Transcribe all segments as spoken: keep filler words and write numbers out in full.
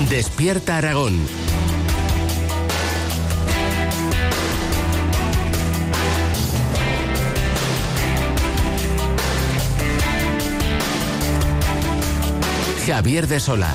Despierta Aragón. Javier de Sola.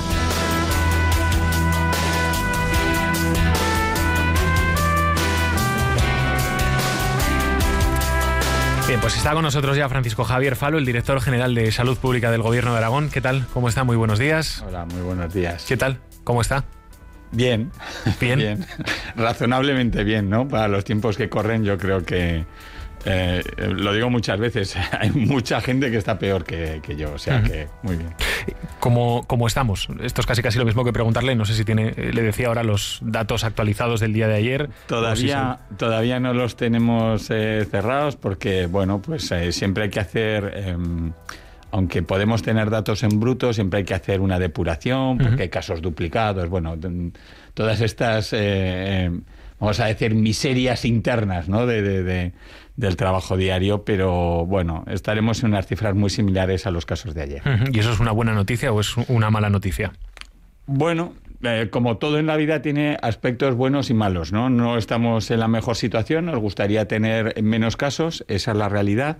Bien, pues está con nosotros ya Francisco Javier Falo, el director general de Salud Pública del Gobierno de Aragón. ¿Qué tal? ¿Cómo está? Muy buenos días. Hola, muy buenos días. ¿Qué tal? ¿Cómo está? Bien. Bien. Bien. Razonablemente bien, ¿no? Para los tiempos que corren, yo creo que, eh, lo digo muchas veces, hay mucha gente que está peor que, que yo, o sea uh-huh. que muy bien. ¿Cómo, ¿Cómo estamos? Esto es casi casi lo mismo que preguntarle, no sé si tiene, le decía ahora los datos actualizados del día de ayer. Todavía, si todavía no los tenemos eh, cerrados porque, bueno, pues eh, siempre hay que hacer... Eh, aunque podemos tener datos en bruto, siempre hay que hacer una depuración, porque uh-huh. hay casos duplicados, bueno, todas estas, eh, vamos a decir, miserias internas, ¿no? de, de, de, del trabajo diario, pero bueno, estaremos en unas cifras muy similares a los casos de ayer. Uh-huh. ¿Y eso es una buena noticia o es una mala noticia? Bueno, eh, como todo en la vida tiene aspectos buenos y malos, ¿no? No estamos en la mejor situación, nos gustaría tener menos casos, esa es la realidad.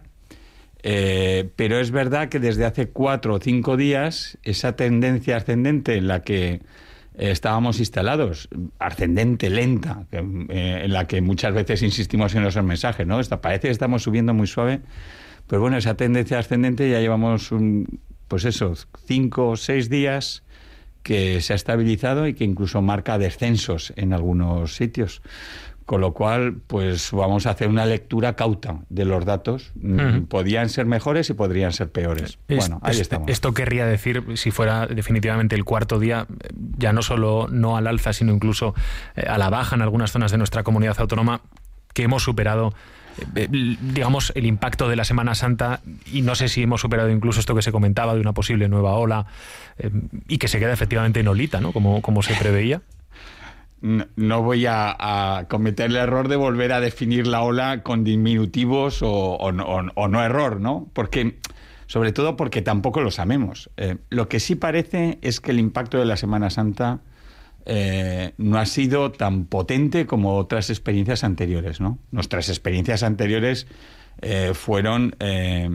Eh, pero es verdad que desde hace cuatro o cinco días esa tendencia ascendente en la que eh, estábamos instalados, ascendente, lenta, que, eh, en la que muchas veces insistimos en nuestros mensajes, ¿no? Esta, parece que estamos subiendo muy suave, pero bueno, esa tendencia ascendente ya llevamos un, pues eso, cinco o seis días que se ha estabilizado y que incluso marca descensos en algunos sitios. Con lo cual, pues vamos a hacer una lectura cauta de los datos. Uh-huh. Podían ser mejores y podrían ser peores. Es, bueno, ahí es, estamos. Esto querría decir, si fuera definitivamente el cuarto día, ya no solo no al alza, sino incluso eh, a la baja en algunas zonas de nuestra comunidad autónoma, que hemos superado, eh, digamos, el impacto de la Semana Santa, y no sé si hemos superado incluso esto que se comentaba de una posible nueva ola, eh, y que se queda efectivamente en olita, ¿no? Como, como se preveía. No, no voy a, a cometer el error de volver a definir la ola con diminutivos o, o, o, o no error, ¿no? Porque, sobre todo porque tampoco lo sabemos. Eh, lo que sí parece es que el impacto de la Semana Santa eh, no ha sido tan potente como otras experiencias anteriores, ¿no? Nuestras experiencias anteriores eh, fueron eh,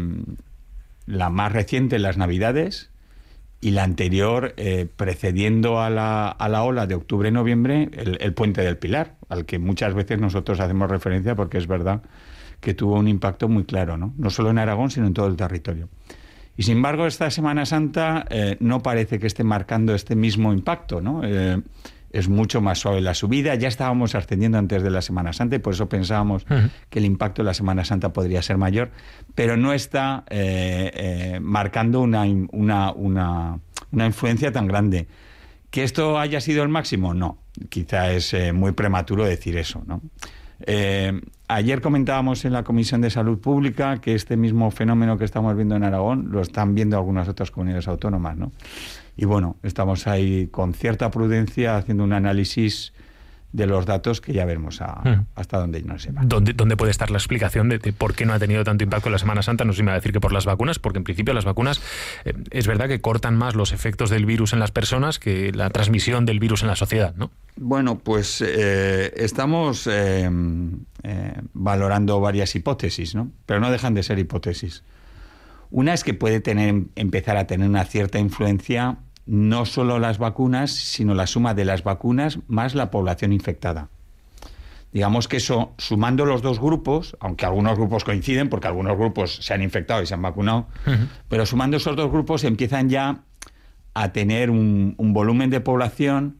la más reciente, las Navidades, y la anterior, eh, precediendo a la, a la ola de octubre-noviembre, el, el Puente del Pilar, al que muchas veces nosotros hacemos referencia porque es verdad que tuvo un impacto muy claro, ¿no? No solo en Aragón, sino en todo el territorio. Y sin embargo, esta Semana Santa eh, no parece que esté marcando este mismo impacto, ¿no? Eh, es mucho más suave la subida, ya estábamos ascendiendo antes de la Semana Santa y por eso pensábamos uh-huh. que el impacto de la Semana Santa podría ser mayor, pero no está eh, eh, marcando una, una, una, una influencia tan grande. ¿Que esto haya sido el máximo? No, quizá es eh, muy prematuro decir eso, ¿no? Eh, ayer comentábamos en la Comisión de Salud Pública que este mismo fenómeno que estamos viendo en Aragón lo están viendo algunas otras comunidades autónomas, ¿no? Y bueno, estamos ahí con cierta prudencia haciendo un análisis de los datos que ya veremos a, uh-huh. hasta dónde nos lleva. ¿Dónde, ¿Dónde puede estar la explicación de, de por qué no ha tenido tanto impacto la Semana Santa? No sé si me va a decir que por las vacunas, porque en principio las vacunas eh, es verdad que cortan más los efectos del virus en las personas que la transmisión del virus en la sociedad, ¿no? Bueno, pues eh, estamos eh, eh, valorando varias hipótesis, ¿no? Pero no dejan de ser hipótesis. Una es que puede tener, empezar a tener una cierta influencia no solo las vacunas, sino la suma de las vacunas más la población infectada. Digamos que eso, sumando los dos grupos, aunque algunos grupos coinciden, porque algunos grupos se han infectado y se han vacunado, uh-huh. pero sumando esos dos grupos empiezan ya a tener un, un volumen de población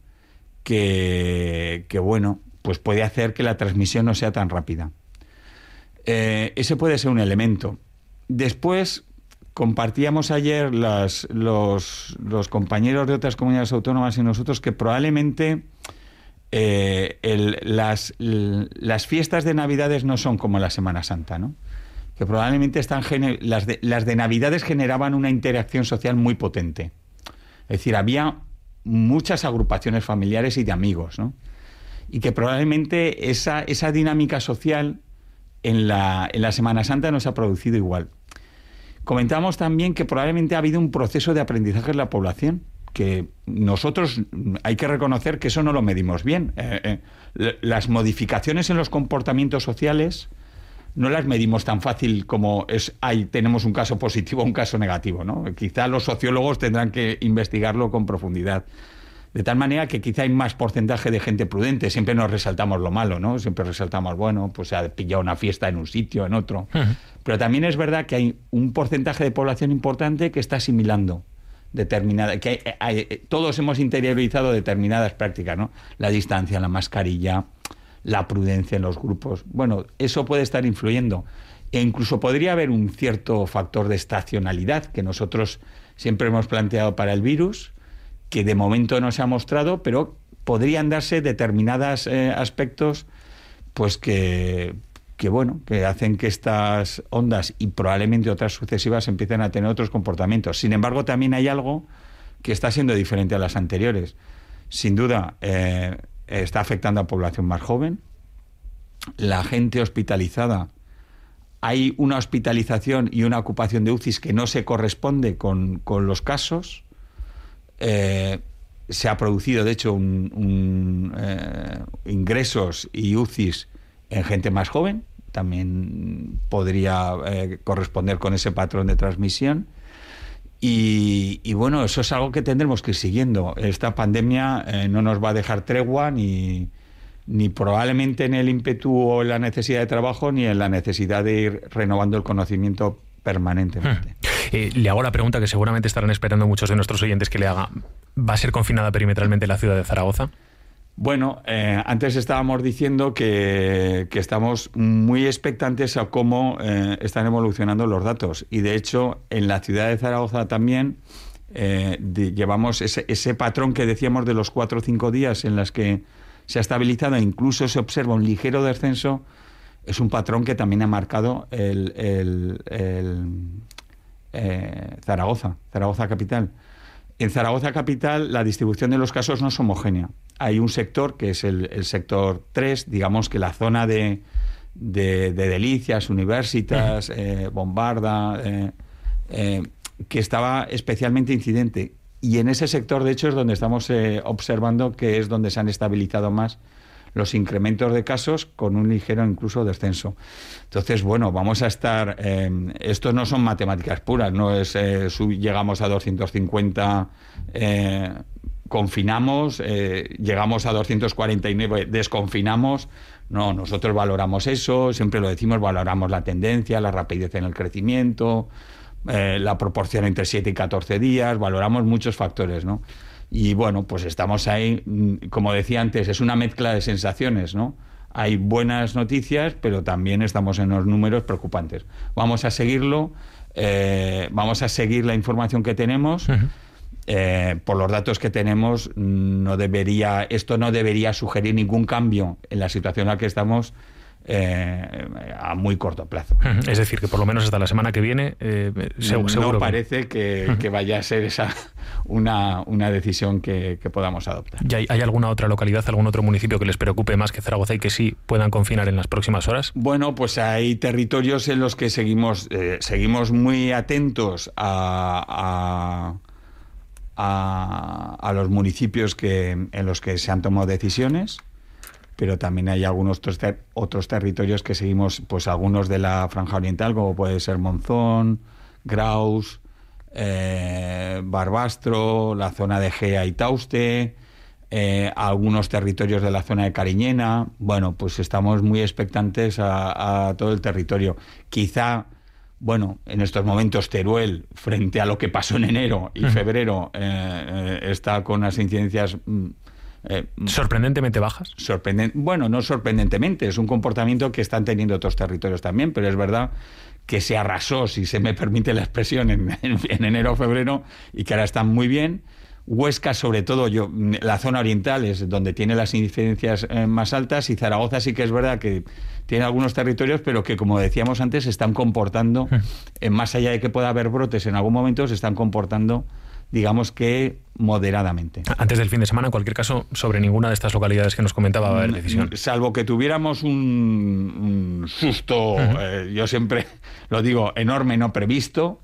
que, que, bueno, pues puede hacer que la transmisión no sea tan rápida. Eh, ese puede ser un elemento. Después, compartíamos ayer las, los, los compañeros de otras comunidades autónomas y nosotros que probablemente eh, el, las, las fiestas de Navidades no son como la Semana Santa, ¿no? Que probablemente están gener- las, de, las de Navidades generaban una interacción social muy potente. Es decir, había muchas agrupaciones familiares y de amigos, ¿no? Y que probablemente esa, esa dinámica social en la, en la Semana Santa no se ha producido igual. Comentamos también que probablemente ha habido un proceso de aprendizaje en la población, que nosotros hay que reconocer que eso no lo medimos bien. Eh, eh, las modificaciones en los comportamientos sociales no las medimos tan fácil como es, hay, tenemos un caso positivo o un caso negativo, ¿no? Quizá los sociólogos tendrán que investigarlo con profundidad. De tal manera que quizá hay más porcentaje de gente prudente. Siempre nos resaltamos lo malo, ¿no? Siempre resaltamos, bueno, pues se ha pillado una fiesta en un sitio, en otro. Uh-huh. Pero también es verdad que hay un porcentaje de población importante que está asimilando determinada, que hay, hay, todos hemos interiorizado determinadas prácticas, ¿no? La distancia, la mascarilla, la prudencia en los grupos. Bueno, eso puede estar influyendo. E incluso podría haber un cierto factor de estacionalidad que nosotros siempre hemos planteado para el virus, que de momento no se ha mostrado, pero podrían darse determinados eh, aspectos pues que, que, bueno, que hacen que estas ondas y probablemente otras sucesivas empiecen a tener otros comportamientos. Sin embargo, también hay algo que está siendo diferente a las anteriores. Sin duda, eh, está afectando a población más joven. La gente hospitalizada, hay una hospitalización y una ocupación de U C Is que no se corresponde con, con los casos. Eh, se ha producido, de hecho, un, un, eh, ingresos y U C Is en gente más joven. También podría eh, corresponder con ese patrón de transmisión. Y, y bueno, eso es algo que tendremos que ir siguiendo. Esta pandemia eh, no nos va a dejar tregua ni, ni probablemente en el ímpetu o en la necesidad de trabajo ni en la necesidad de ir renovando el conocimiento permanentemente. Hmm. Eh, le hago la pregunta que seguramente estarán esperando muchos de nuestros oyentes que le haga. ¿Va a ser confinada perimetralmente la ciudad de Zaragoza? Bueno, eh, antes estábamos diciendo que, que estamos muy expectantes a cómo eh, están evolucionando los datos. Y de hecho, en la ciudad de Zaragoza también eh, de, llevamos ese, ese patrón que decíamos de los cuatro o cinco días en las que se ha estabilizado e incluso se observa un ligero descenso. Es un patrón que también ha marcado el, el, el eh, Zaragoza, Zaragoza capital. En Zaragoza capital la distribución de los casos no es homogénea. Hay un sector que es el, el sector tres, digamos que la zona de, de, de Delicias, Universitas, eh, Bombarda, eh, eh, que estaba especialmente incidente. Y en ese sector, de hecho, es donde estamos eh, observando que es donde se han estabilizado más los incrementos de casos con un ligero incluso descenso. Entonces, bueno, vamos a estar... Eh, esto no son matemáticas puras, no es eh, sub, llegamos a doscientos cincuenta... Eh, confinamos, eh, llegamos a doscientos cuarenta y nueve, desconfinamos. No, nosotros valoramos eso, siempre lo decimos, valoramos la tendencia, la rapidez en el crecimiento, eh, la proporción entre siete y catorce días, valoramos muchos factores, ¿no? Y bueno, pues estamos ahí, como decía antes, es una mezcla de sensaciones, ¿no? Hay buenas noticias, pero también estamos en unos números preocupantes. Vamos a seguirlo, eh, vamos a seguir la información que tenemos. Uh-huh. Eh, por los datos que tenemos, no debería, esto no debería sugerir ningún cambio en la situación en la que estamos eh, a muy corto plazo. Es decir, que por lo menos hasta la semana que viene eh, seguro, no, seguro no parece que, que vaya a ser esa una, una decisión que, que podamos adoptar. ¿Y hay, hay alguna otra localidad, algún otro municipio que les preocupe más que Zaragoza y que sí puedan confinar en las próximas horas? Bueno, pues hay territorios en los que seguimos, eh, seguimos muy atentos a... a A, a los municipios que, en los que se han tomado decisiones, pero también hay algunos otros, ter, otros territorios que seguimos, pues algunos de la franja oriental, como puede ser Monzón, Graus, eh, Barbastro, la zona de Gea y Tauste, eh, algunos territorios de la zona de Cariñena. Bueno, pues estamos muy expectantes a, a todo el territorio. Quizá... Bueno, en estos momentos Teruel, frente a lo que pasó en enero y febrero, eh, eh, está con unas incidencias... Eh, ¿Sorprendentemente bajas? Sorprenden- bueno, no sorprendentemente, es un comportamiento que están teniendo otros territorios también, pero es verdad que se arrasó, si se me permite la expresión, en, en, en enero o febrero, y que ahora están muy bien. Huesca, sobre todo, yo, la zona oriental es donde tiene las incidencias eh, más altas, y Zaragoza sí que es verdad que tiene algunos territorios, pero que, como decíamos antes, se están comportando, eh, más allá de que pueda haber brotes en algún momento, se están comportando, digamos que moderadamente. Antes del fin de semana, en cualquier caso, sobre ninguna de estas localidades que nos comentaba va a haber decisión. Salvo que tuviéramos un, un susto, uh-huh. eh, yo siempre lo digo, enorme, no previsto.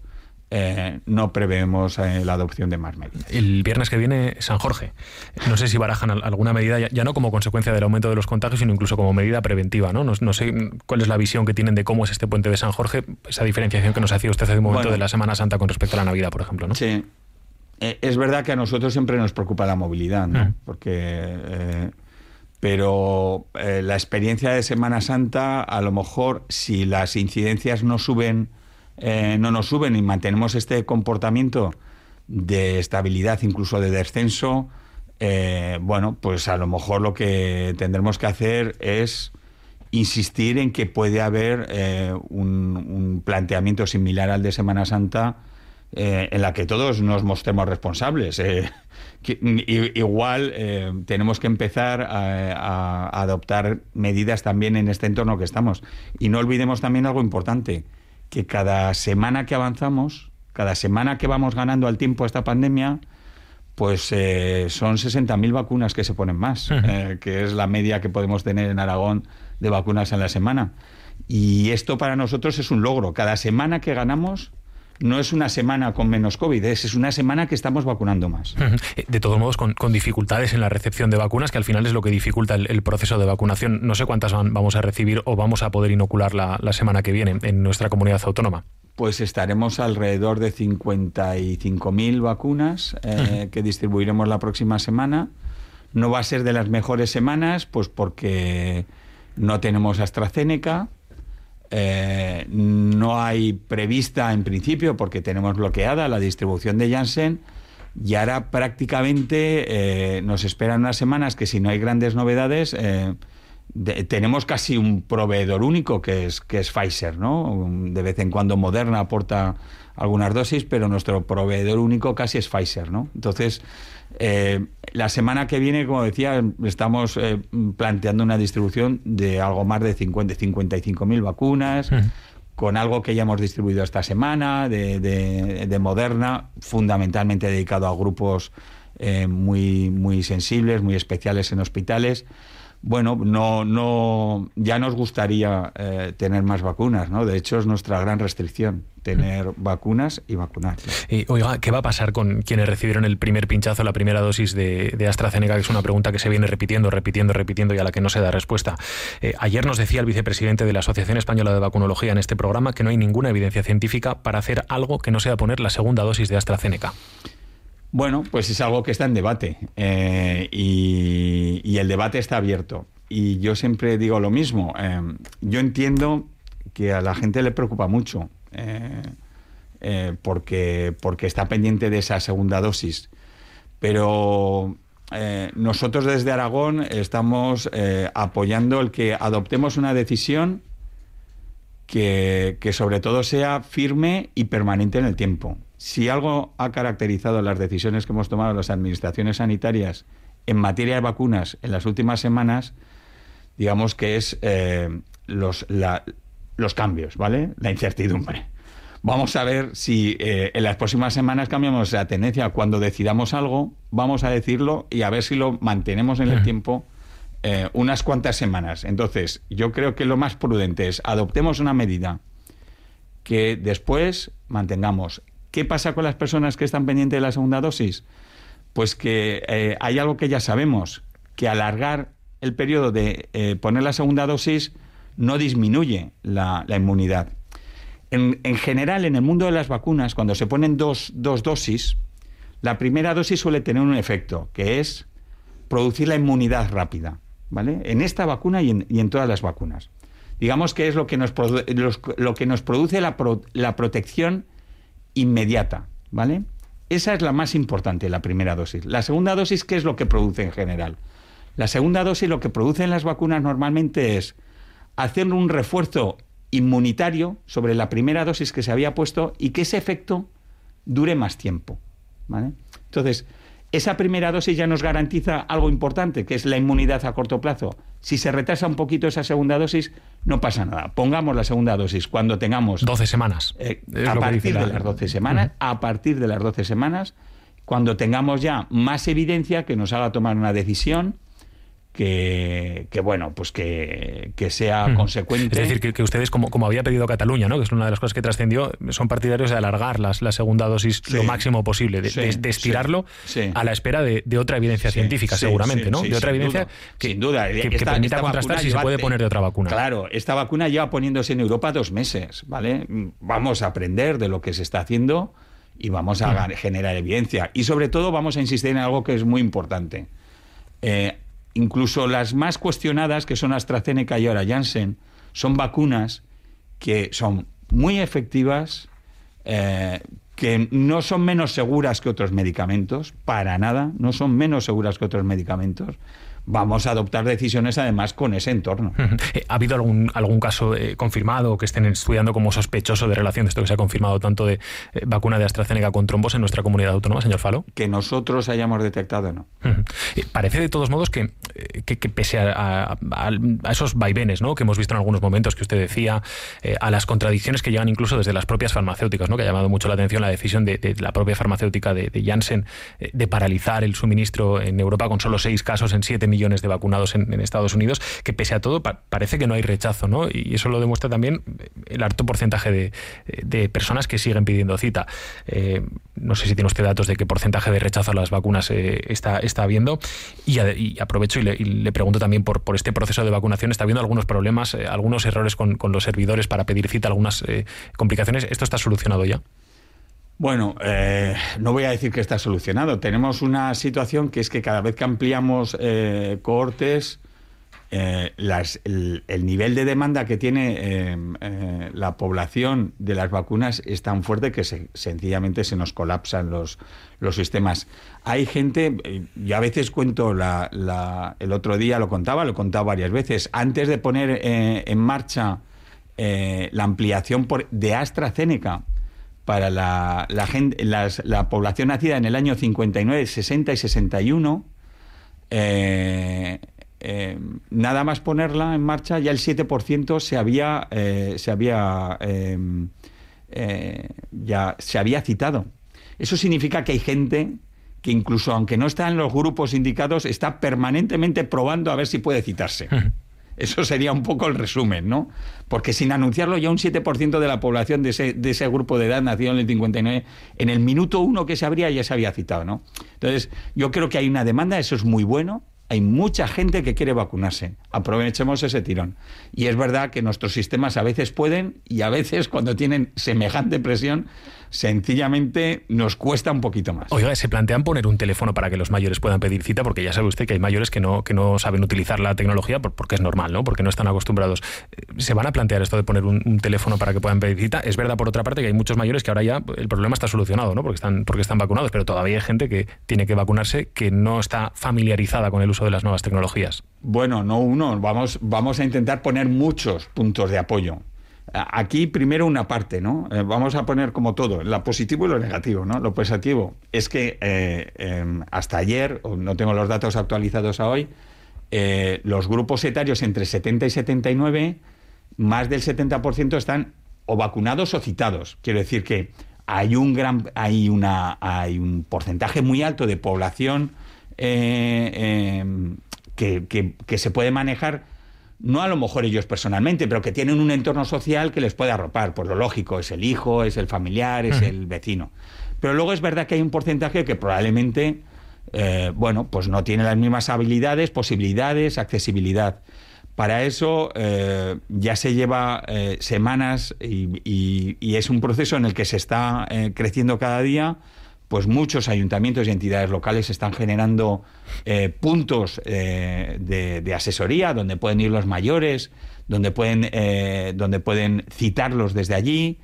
eh, no prevemos eh, la adopción de más medidas. El viernes que viene, San Jorge. No sé si barajan alguna medida, ya, ya no como consecuencia del aumento de los contagios, sino incluso como medida preventiva, ¿no? No, no sé cuál es la visión que tienen de cómo es este puente de San Jorge, esa diferenciación que nos hacía usted hace un momento bueno, de la Semana Santa con respecto a la Navidad, por ejemplo, ¿no? Sí. Eh, es verdad que a nosotros siempre nos preocupa la movilidad, ¿no? Mm. Porque... Eh, pero eh, la experiencia de Semana Santa, a lo mejor, si las incidencias no suben, eh, no nos suben y mantenemos este comportamiento de estabilidad, incluso de descenso, eh, bueno, pues a lo mejor lo que tendremos que hacer es insistir en que puede haber eh, un, un planteamiento similar al de Semana Santa, eh, en la que todos nos mostremos responsables. Eh, que, igual eh, tenemos que empezar a, a adoptar medidas también en este entorno que estamos. Y no olvidemos también algo importante, que cada semana que avanzamos, cada semana que vamos ganando al tiempo esta pandemia, pues eh, son sesenta mil vacunas que se ponen más, uh-huh. eh, que es la media que podemos tener en Aragón de vacunas en la semana. Y esto para nosotros es un logro. Cada semana que ganamos no es una semana con menos COVID, es, es una semana que estamos vacunando más. De todos modos, con, con dificultades en la recepción de vacunas, que al final es lo que dificulta el, el proceso de vacunación. No sé cuántas van, vamos a recibir o vamos a poder inocular la, la semana que viene en nuestra comunidad autónoma. Pues estaremos alrededor de cincuenta y cinco mil vacunas eh, uh-huh. que distribuiremos la próxima semana. No va a ser de las mejores semanas, pues porque no tenemos AstraZeneca. Eh, no hay prevista en principio, porque tenemos bloqueada la distribución de Janssen, y ahora prácticamente eh, nos esperan unas semanas que, si no hay grandes novedades, eh, de, tenemos casi un proveedor único, que es, que es Pfizer, ¿no? De vez en cuando Moderna aporta algunas dosis, pero nuestro proveedor único casi es Pfizer, ¿no? Entonces, eh, la semana que viene, como decía, estamos eh, planteando una distribución de algo más de cincuenta, cincuenta y cinco mil vacunas, uh-huh. con algo que ya hemos distribuido esta semana de, de, de Moderna, fundamentalmente dedicado a grupos eh, muy, muy sensibles, muy especiales en hospitales. Bueno, no, no, ya nos gustaría eh, tener más vacunas, ¿no? De hecho, es nuestra gran restricción, tener vacunas y vacunar. Y, oiga, ¿qué va a pasar con quienes recibieron el primer pinchazo, la primera dosis de, de AstraZeneca? Que es una pregunta que se viene repitiendo, repitiendo, repitiendo y a la que no se da respuesta. Eh, ayer nos decía el vicepresidente de la Asociación Española de Vacunología en este programa que no hay ninguna evidencia científica para hacer algo que no sea poner la segunda dosis de AstraZeneca. Bueno, pues es algo que está en debate eh, y, y el debate está abierto. Y yo siempre digo lo mismo. Eh, yo entiendo que a la gente le preocupa mucho eh, eh, porque, porque está pendiente de esa segunda dosis. Pero eh, nosotros desde Aragón estamos eh, apoyando el que adoptemos una decisión que, que sobre todo sea firme y permanente en el tiempo. Si algo ha caracterizado las decisiones que hemos tomado las administraciones sanitarias en materia de vacunas en las últimas semanas, digamos que es eh, los, la, los cambios, ¿vale? La incertidumbre. Vamos a ver si eh, en las próximas semanas cambiamos la tendencia. Cuando decidamos algo, vamos a decirlo y a ver si lo mantenemos en el tiempo eh, unas cuantas semanas. Entonces, yo creo que lo más prudente es adoptemos una medida que después mantengamos. ¿Qué pasa con las personas que están pendientes de la segunda dosis? Pues que eh, hay algo que ya sabemos, que alargar el periodo de eh, poner la segunda dosis no disminuye la, la inmunidad. En, en general, en el mundo de las vacunas, cuando se ponen dos, dos dosis, la primera dosis suele tener un efecto, que es producir la inmunidad rápida, ¿vale? En esta vacuna y en, y en todas las vacunas. Digamos que es lo que nos, produ- los, lo que nos produce la, pro- la protección inmediata, ¿vale? Esa es la más importante, la primera dosis. La segunda dosis, ¿qué es lo que produce en general? La segunda dosis lo que producen las vacunas normalmente es hacer un refuerzo inmunitario sobre la primera dosis que se había puesto y que ese efecto dure más tiempo, ¿vale? Entonces, esa primera dosis ya nos garantiza algo importante, que es la inmunidad a corto plazo. Si se retrasa un poquito esa segunda dosis, no pasa nada. Pongamos la segunda dosis cuando tengamos... doce semanas. Eh, a partir de las doce semanas, uh-huh. a partir de las doce semanas, cuando tengamos ya más evidencia que nos haga tomar una decisión Que, que bueno, pues que, que sea mm. consecuente. Es decir, que, que ustedes, como, como había pedido Cataluña, ¿no?, que es una de las cosas que trascendió, son partidarios de alargar las, la segunda dosis sí. lo máximo posible, de, sí, de, de estirarlo sí, sí. a la espera de, de otra evidencia sí, científica, sí, seguramente, sí, ¿no? Sí, de otra evidencia duda, que, sin duda. que, que esta, permita esta contrastar si se puede poner de otra vacuna. Claro, esta vacuna lleva poniéndose en Europa dos meses, ¿vale? Vamos a aprender de lo que se está haciendo y vamos a mm. generar evidencia. Y sobre todo vamos a insistir en algo que es muy importante. Eh, Incluso las más cuestionadas, que son AstraZeneca y ahora Janssen, son vacunas que son muy efectivas, eh, que no son menos seguras que otros medicamentos, para nada, no son menos seguras que otros medicamentos. Vamos a adoptar decisiones además con ese entorno. ¿Ha habido algún, algún caso eh, confirmado que estén estudiando como sospechoso de relación de esto que se ha confirmado tanto de eh, vacuna de AstraZeneca con trombos en nuestra comunidad autónoma, señor Falo? Que nosotros hayamos detectado, no. Uh-huh. Parece de todos modos que, que, que pese a, a, a esos vaivenes, ¿no?, que hemos visto en algunos momentos que usted decía, eh, a las contradicciones que llegan incluso desde las propias farmacéuticas, ¿no?, que ha llamado mucho la atención la decisión de, de la propia farmacéutica de, de Janssen eh, de paralizar el suministro en Europa con solo seis casos en siete millones de vacunados en, en Estados Unidos, que pese a todo pa- parece que no hay rechazo, ¿no? Y eso lo demuestra también el alto porcentaje de, de personas que siguen pidiendo cita. Eh, no sé si tiene usted datos de qué porcentaje de rechazo a las vacunas eh, está, está habiendo. Y, a, y aprovecho y le, y le pregunto también por, por este proceso de vacunación. ¿Está habiendo algunos problemas, eh, algunos errores con, con los servidores para pedir cita, algunas eh, complicaciones? ¿Esto está solucionado ya? Bueno, eh, no voy a decir que está solucionado. Tenemos una situación que es que cada vez que ampliamos eh, cohortes, eh, las, el, el nivel de demanda que tiene eh, eh, la población de las vacunas es tan fuerte que se, sencillamente se nos colapsan los, los sistemas. Hay gente, yo a veces cuento, la, la, el otro día lo contaba, lo he contado varias veces, antes de poner eh, en marcha eh, la ampliación por, de AstraZeneca, para la, la, gente, las, la población nacida en el año cincuenta y nueve, sesenta y sesenta y uno, eh, eh, nada más ponerla en marcha, ya el siete por ciento se había, eh, se había, eh, eh, ya se había citado. Eso significa que hay gente que incluso aunque no está en los grupos indicados, está permanentemente probando a ver si puede citarse. Eso sería un poco el resumen, ¿no? Porque sin anunciarlo ya un siete por ciento de la población de ese, de ese grupo de edad nacido en el cincuenta y nueve, en el minuto uno que se abría ya se había citado, ¿no? Entonces, yo creo que hay una demanda, eso es muy bueno. Hay mucha gente que quiere vacunarse. Aprovechemos ese tirón. Y es verdad que nuestros sistemas a veces pueden y a veces cuando tienen semejante presión, sencillamente nos cuesta un poquito más. Oiga, ¿se plantean poner un teléfono para que los mayores puedan pedir cita? Porque ya sabe usted que hay mayores que no, que no saben utilizar la tecnología porque es normal, ¿no? Porque no están acostumbrados. ¿Se van a plantear esto de poner un, un teléfono para que puedan pedir cita? Es verdad, por otra parte, que hay muchos mayores que ahora ya el problema está solucionado, ¿no? Porque están, porque están vacunados, pero todavía hay gente que tiene que vacunarse que no está familiarizada con el uso de las nuevas tecnologías. Bueno, no uno. Vamos, vamos a intentar poner muchos puntos de apoyo. Aquí primero una parte, ¿no? Eh, vamos a poner como todo, lo positivo y lo negativo, ¿no? Lo positivo es que eh, eh, hasta ayer, no tengo los datos actualizados a hoy, eh, los grupos etarios entre setenta y setenta y nueve, más del setenta por ciento están o vacunados o citados. Quiero decir que hay un gran, hay una, hay un porcentaje muy alto de población eh, eh, que, que, que se puede manejar. No a lo mejor ellos personalmente, pero que tienen un entorno social que les puede arropar. Pues lo lógico, es el hijo, es el familiar, es uh-huh. el vecino. Pero luego es verdad que hay un porcentaje que probablemente, eh, bueno, pues no tiene las mismas habilidades, posibilidades, accesibilidad. Para eso eh, ya se lleva eh, semanas y, y, y es un proceso en el que se está eh, creciendo cada día. Pues muchos ayuntamientos y entidades locales están generando eh, puntos eh, de, de asesoría donde pueden ir los mayores, donde pueden, eh, donde pueden citarlos desde allí.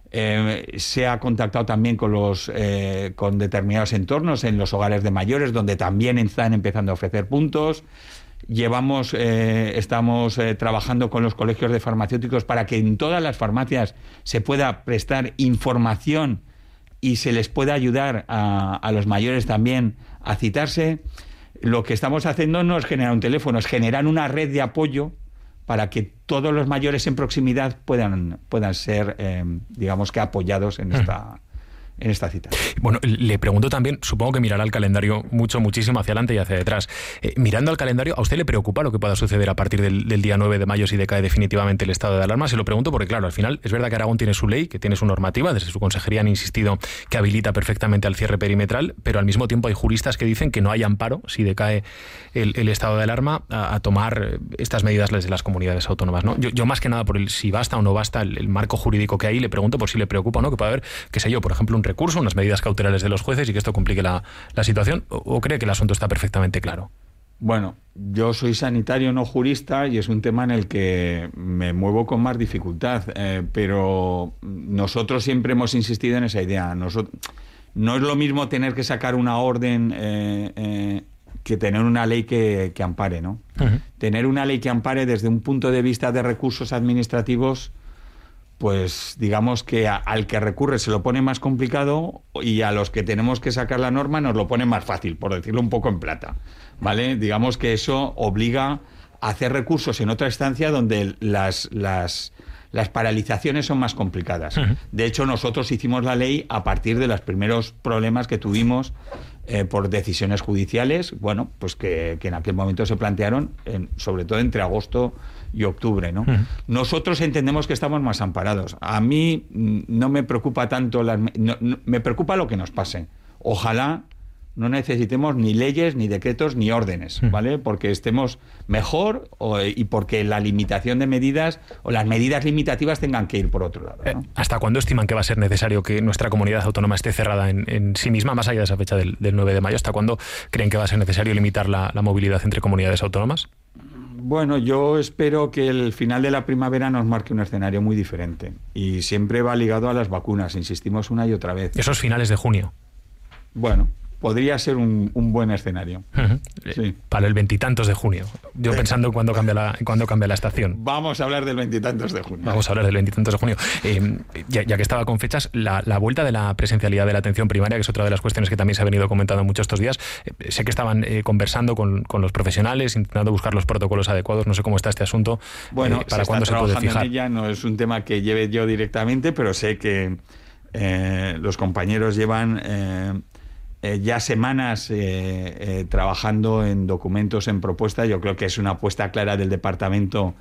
Eh, se ha contactado también con, los, eh, con determinados entornos en los hogares de mayores, donde también están empezando a ofrecer puntos. Llevamos, eh, estamos eh, trabajando con los colegios de farmacéuticos para que en todas las farmacias se pueda prestar información y se les puede ayudar a, a los mayores también a citarse. Lo que estamos haciendo no es generar un teléfono, es generar una red de apoyo para que todos los mayores en proximidad puedan, puedan ser, eh, digamos que apoyados en esta, en esta cita. Bueno, le pregunto también, supongo que mirará el calendario mucho, muchísimo hacia adelante y hacia detrás. Eh, mirando al calendario, ¿a usted le preocupa lo que pueda suceder a partir del, del día nueve de mayo si decae definitivamente el estado de alarma? Se lo pregunto porque, claro, al final es verdad que Aragón tiene su ley, que tiene su normativa, desde su consejería han insistido que habilita perfectamente al cierre perimetral, pero al mismo tiempo hay juristas que dicen que no hay amparo si decae el, el estado de alarma a, a tomar estas medidas desde las comunidades autónomas, ¿no? Yo, yo más que nada por el si basta o no basta el, el marco jurídico que hay, le pregunto por si le preocupa o no, que pueda haber, qué sé yo, por ejemplo, un recurso, unas medidas cautelares de los jueces y que esto complique la, la situación, o, o cree que el asunto está perfectamente claro. Bueno, yo soy sanitario, no jurista, y es un tema en el que me muevo con más dificultad, eh, pero nosotros siempre hemos insistido en esa idea. Nosotros, no es lo mismo tener que sacar una orden eh, eh, que tener una ley que, que ampare, ¿no? Uh-huh. Tener una ley que ampare desde un punto de vista de recursos administrativos, pues digamos que a, al que recurre se lo pone más complicado y a los que tenemos que sacar la norma nos lo pone más fácil, por decirlo un poco en plata, ¿vale? Digamos que eso obliga a hacer recursos en otra instancia donde las, las, las paralizaciones son más complicadas. Uh-huh. De hecho, nosotros hicimos la ley a partir de los primeros problemas que tuvimos eh, por decisiones judiciales, bueno, pues que, que en aquel momento se plantearon, en, sobre todo entre agosto y octubre, ¿no? Uh-huh. Nosotros entendemos que estamos más amparados. A mí no me preocupa tanto, las, no, no, me preocupa lo que nos pase. Ojalá no necesitemos ni leyes, ni decretos, ni órdenes, ¿vale? Porque estemos mejor o, y porque la limitación de medidas o las medidas limitativas tengan que ir por otro lado, ¿no? ¿Hasta cuándo estiman que va a ser necesario que nuestra comunidad autónoma esté cerrada en, en sí misma, más allá de esa fecha del, del nueve de mayo? ¿Hasta cuándo creen que va a ser necesario limitar la, la movilidad entre comunidades autónomas? Bueno, yo espero que el final de la primavera nos marque un escenario muy diferente y siempre va ligado a las vacunas, insistimos una y otra vez. Esos finales de junio. Bueno, podría ser un, un buen escenario. Uh-huh. Sí. Para el veintitantos de junio. Yo Venga. pensando cuándo cambia la cuándo cambia la estación. Vamos a hablar del veintitantos de junio. Vamos a hablar del veintitantos de junio. Eh, ya, ya que estaba con fechas, la, la vuelta de la presencialidad de la atención primaria, que es otra de las cuestiones que también se ha venido comentando mucho estos días. Eh, sé que estaban eh, conversando con, con los profesionales, intentando buscar los protocolos adecuados. No sé cómo está este asunto. Bueno, eh, ¿para se cuándo se puede fijar? En ella no es un tema que lleve yo directamente, pero sé que eh, los compañeros llevan Eh, Eh, ya semanas eh, eh, trabajando en documentos, en propuestas. Yo creo que es una apuesta clara del departamento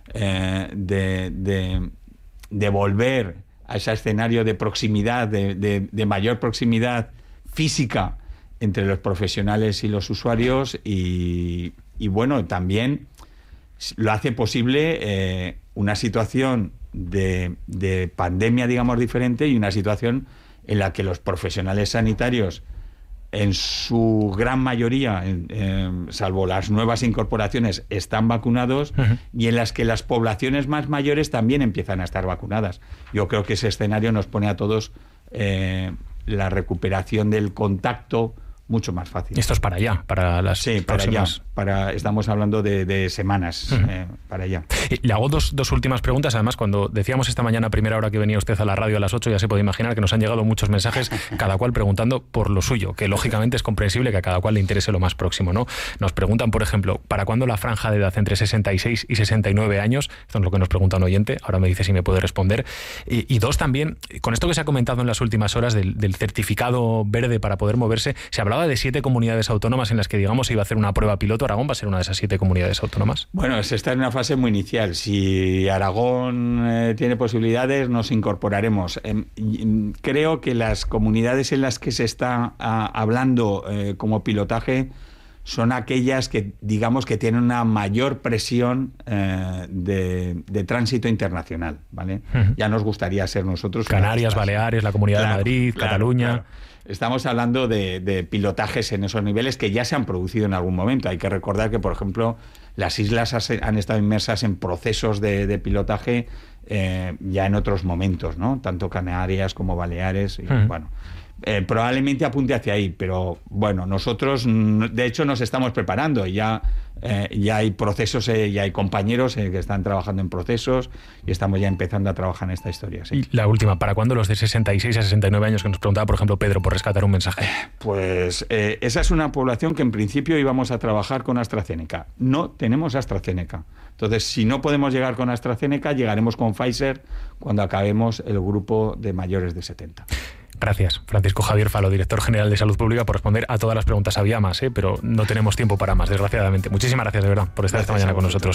eh, de, de, de volver a ese escenario de proximidad, de, de, de mayor proximidad física entre los profesionales y los usuarios y, y bueno, también lo hace posible eh, una situación de, de pandemia, digamos, diferente y una situación en la que los profesionales sanitarios en su gran mayoría, eh, salvo las nuevas incorporaciones, están vacunados uh-huh. y en las que las poblaciones más mayores también empiezan a estar vacunadas. Yo creo que ese escenario nos pone a todos eh, la recuperación del contacto mucho más fácil. Esto es para allá, para las sí, para próximas... allá. Para, estamos hablando de, de semanas uh-huh. eh, para allá. Y le hago dos, dos últimas preguntas. Además, cuando decíamos esta mañana, a primera hora que venía usted a la radio a las ocho, ya se puede imaginar que nos han llegado muchos mensajes, cada cual preguntando por lo suyo, que lógicamente es comprensible que a cada cual le interese lo más próximo, ¿no? Nos preguntan, por ejemplo, ¿para cuándo la franja de edad entre sesenta y seis y sesenta y nueve años? Esto es lo que nos pregunta un oyente, ahora me dice si me puede responder. Y, y dos, también, con esto que se ha comentado en las últimas horas del, del certificado verde para poder moverse, se hablaba de siete comunidades autónomas en las que, digamos, se iba a hacer una prueba piloto. ¿Aragón va a ser una de esas siete comunidades autónomas? Bueno, se está en una fase muy inicial. Si Aragón eh, tiene posibilidades, nos incorporaremos. Eh, creo que las comunidades en las que se está a, hablando eh, como pilotaje son aquellas que, digamos, que tienen una mayor presión eh, de, de tránsito internacional, ¿vale? Uh-huh. Ya nos gustaría ser nosotros. Canarias, Baleares, la Comunidad claro, de Madrid, claro, Cataluña... Claro. Estamos hablando de, de pilotajes en esos niveles que ya se han producido en algún momento. Hay que recordar que, por ejemplo, las islas han estado inmersas en procesos de, de pilotaje eh, ya en otros momentos, ¿no? Tanto Canarias como Baleares. Y, uh-huh. Bueno, eh, probablemente apunte hacia ahí, pero bueno, nosotros de hecho nos estamos preparando. Ya, eh, ya hay procesos, eh, ya hay compañeros eh, que están trabajando en procesos y estamos ya empezando a trabajar en esta historia. Sí. Y la última, ¿para cuándo los de sesenta y seis a sesenta y nueve años que nos preguntaba, por ejemplo, Pedro, por rescatar un mensaje? Pues eh, esa es una población que en principio íbamos a trabajar con AstraZeneca. No tenemos AstraZeneca. Entonces, si no podemos llegar con AstraZeneca, llegaremos con Pfizer cuando acabemos el grupo de mayores de setenta. Gracias, Francisco Javier Falo, director general de Salud Pública, por responder a todas las preguntas. Había más, ¿eh? Pero no tenemos tiempo para más, desgraciadamente. Muchísimas gracias, de verdad, por estar gracias esta mañana con nosotros.